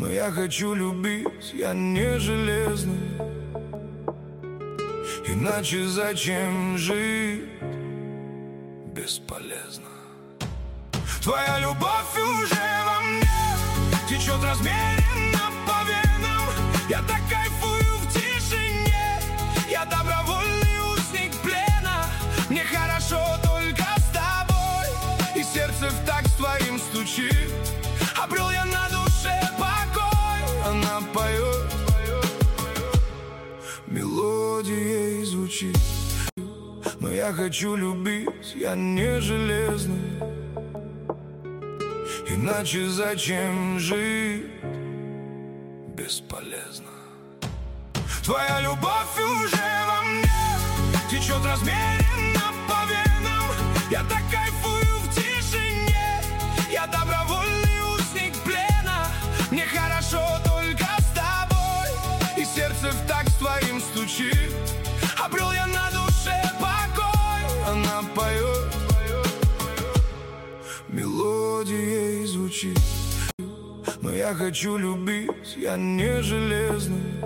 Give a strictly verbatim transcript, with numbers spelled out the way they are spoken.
Но я хочу любить, я не железный. Иначе зачем жить? Бесполезно. Твоя любовь уже во мне течет размеренно по венам. Я так кайфую в тишине. Я добровольный узник плена. Мне хорошо только с тобой. И сердце в такт с твоим стучит. Обрел я на душе покой. Она поет, мелодией звучит. Но я хочу любить, я не железный. Иначе зачем жить? Бесполезно. Твоя любовь уже во мне течет размеренно по венам. Я так кайфую в тишине. Я добровольный узник плена. Мне хорошо только с тобой. И сердце в такт с твоим стучит. Обрел я на душе покой. Она поет, мелодией звучит. Но я хочу любить, я не железный.